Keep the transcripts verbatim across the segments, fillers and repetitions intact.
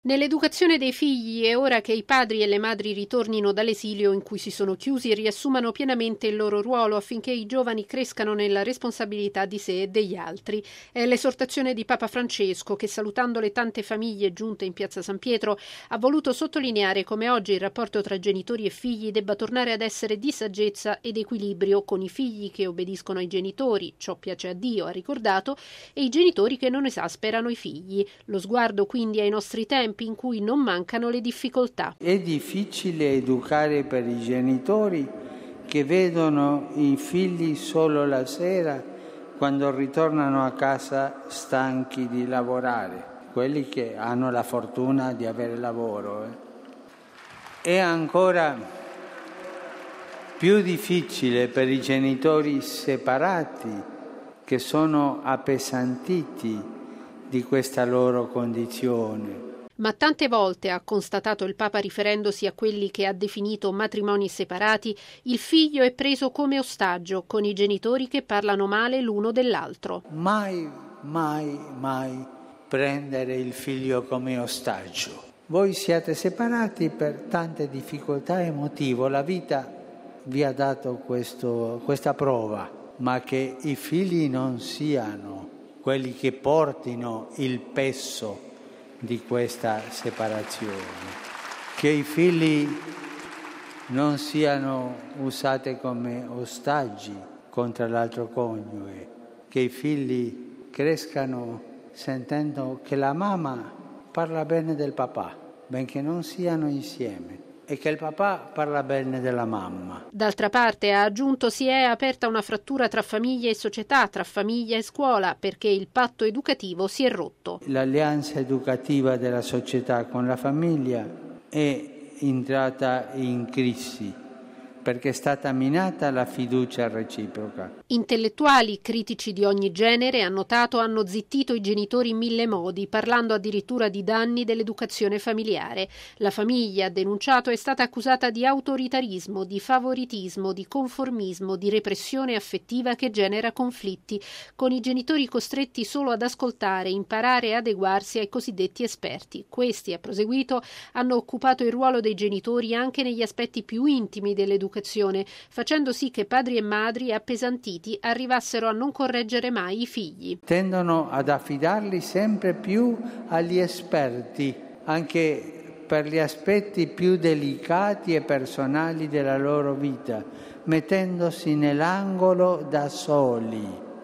Nell'educazione dei figli è ora che i padri e le madri ritornino dall'esilio in cui si sono chiusi e riassumano pienamente il loro ruolo affinché i giovani crescano nella responsabilità di sé e degli altri. È l'esortazione di Papa Francesco che, salutando le tante famiglie giunte in piazza San Pietro, ha voluto sottolineare come oggi il rapporto tra genitori e figli debba tornare ad essere di saggezza ed equilibrio, con i figli che obbediscono ai genitori, ciò piace a Dio, ha ricordato, e i genitori che non esasperano i figli. Lo sguardo quindi ai nostri tempi, in cui non mancano le difficoltà. È difficile educare per i genitori che vedono i figli solo la sera quando ritornano a casa stanchi di lavorare, quelli che hanno la fortuna di avere lavoro. Eh. È ancora più difficile per i genitori separati che sono appesantiti di questa loro condizione. Ma tante volte, ha constatato il Papa riferendosi a quelli che ha definito matrimoni separati, il figlio è preso come ostaggio, con i genitori che parlano male l'uno dell'altro. Mai, mai, mai prendere il figlio come ostaggio. Voi siete separati per tante difficoltà emotive, la vita vi ha dato questo, questa prova, ma che i figli non siano quelli che portino il peso di questa separazione, che i figli non siano usati come ostaggi contro l'altro coniuge, che i figli crescano sentendo che la mamma parla bene del papà, benché non siano insieme, e che il papà parla bene della mamma. D'altra parte, ha aggiunto, si è aperta una frattura tra famiglia e società, tra famiglia e scuola, perché il patto educativo si è rotto. L'alleanza educativa della società con la famiglia è entrata in crisi, perché è stata minata la fiducia reciproca. Intellettuali, critici di ogni genere, ha notato, hanno zittito i genitori in mille modi, parlando addirittura di danni dell'educazione familiare. La famiglia, ha denunciato, è stata accusata di autoritarismo, di favoritismo, di conformismo, di repressione affettiva che genera conflitti, con i genitori costretti solo ad ascoltare, imparare e adeguarsi ai cosiddetti esperti. Questi, ha proseguito, hanno occupato il ruolo dei genitori anche negli aspetti più intimi dell'educazione, facendo sì che padri e madri appesantiti arrivassero a non correggere mai i figli. Tendono ad affidarli sempre più agli esperti, anche per gli aspetti più delicati e personali della loro vita, mettendosi nell'angolo da soli.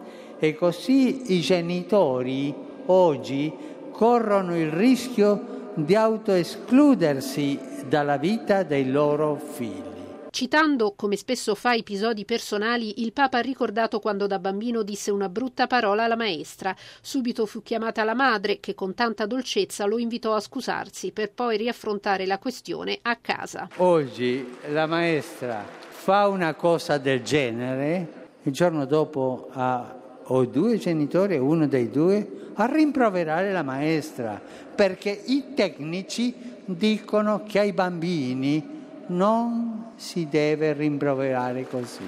E così i genitori oggi corrono il rischio di autoescludersi dalla vita dei loro figli. Citando, come spesso fa, episodi personali, il Papa ha ricordato quando da bambino disse una brutta parola alla maestra. Subito fu chiamata la madre, che con tanta dolcezza lo invitò a scusarsi, per poi riaffrontare la questione a casa. Oggi la maestra fa una cosa del genere, il giorno dopo ha o due genitori, uno dei due, a rimproverare la maestra, perché i tecnici dicono che ai bambini non si deve rimproverare così.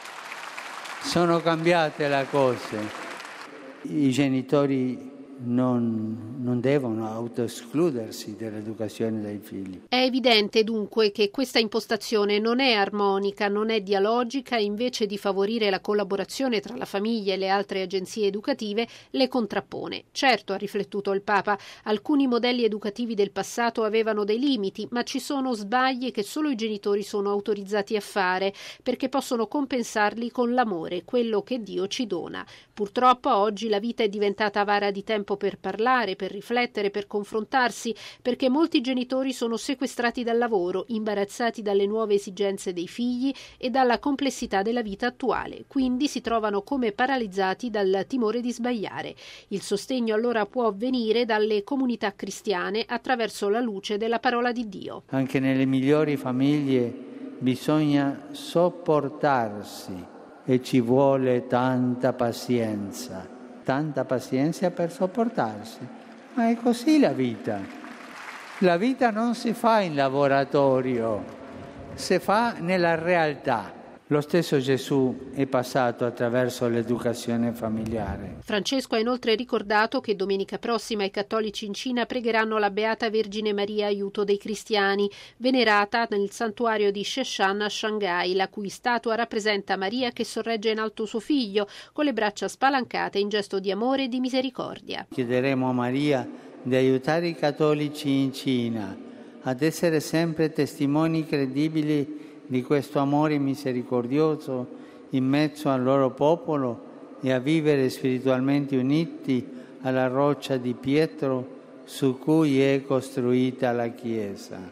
Sono cambiate le cose. I genitori non, non devono autoescludersi dall'educazione dei figli. È evidente dunque che questa impostazione non è armonica, non è dialogica e invece di favorire la collaborazione tra la famiglia e le altre agenzie educative le contrappone. Certo, ha riflettuto il Papa, alcuni modelli educativi del passato avevano dei limiti, ma ci sono sbagli che solo i genitori sono autorizzati a fare, perché possono compensarli con l'amore, quello che Dio ci dona. Purtroppo oggi la vita è diventata avara di tempo per parlare, per riflettere, per confrontarsi, perché molti genitori sono sequestrati dal lavoro, imbarazzati dalle nuove esigenze dei figli e dalla complessità della vita attuale, quindi si trovano come paralizzati dal timore di sbagliare. Il sostegno allora può venire dalle comunità cristiane attraverso la luce della parola di Dio. Anche nelle migliori famiglie bisogna sopportarsi e ci vuole tanta pazienza. Tanta pazienza per sopportarsi, ma è così la vita. La vita non si fa in laboratorio, si fa nella realtà. Lo stesso Gesù è passato attraverso l'educazione familiare. Francesco ha inoltre ricordato che domenica prossima i cattolici in Cina pregheranno la Beata Vergine Maria, aiuto dei cristiani, venerata nel santuario di Sheshan a Shanghai, la cui statua rappresenta Maria che sorregge in alto suo figlio, con le braccia spalancate in gesto di amore e di misericordia. Chiederemo a Maria di aiutare i cattolici in Cina ad essere sempre testimoni credibili di questo amore misericordioso in mezzo al loro popolo e a vivere spiritualmente uniti alla roccia di Pietro su cui è costruita la Chiesa.